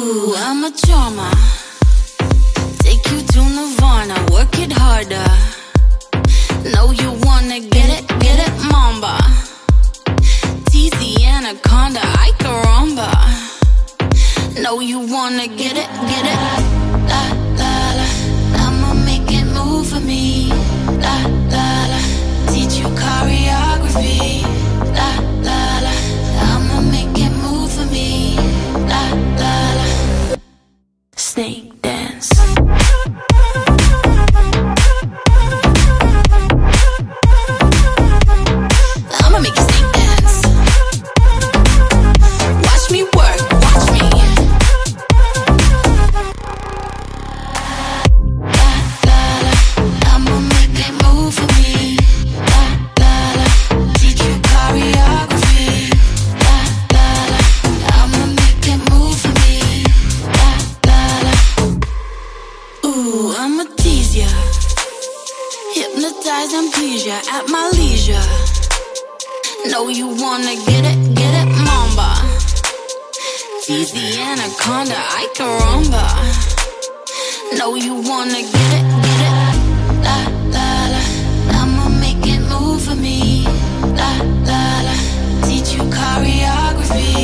Ooh, I'm a charmer. Take you to Nirvana, work it harder. Know you wanna get it, mamba. Tease the anaconda, I caramba. Know you wanna get it. La, la, la, I'ma make it move for me. La, la, la, teach you choreography. La, la, la, I'ma make it move for me. La, la, la, snake dance. I'ma make you snake dance. Watch me work, watch me. La, la, la, I'ma make it move for me. La, la, la, teach you choreography. La, la, la, I'ma make it move for me. La, la, la, ooh, I'ma tease ya. Hypnotize and please ya at my leisure. Know you wanna get it, mamba. Tease the anaconda, I caramba. Know you wanna get it, la, la, la, I'ma make it move for me. La, la, la, teach you choreography.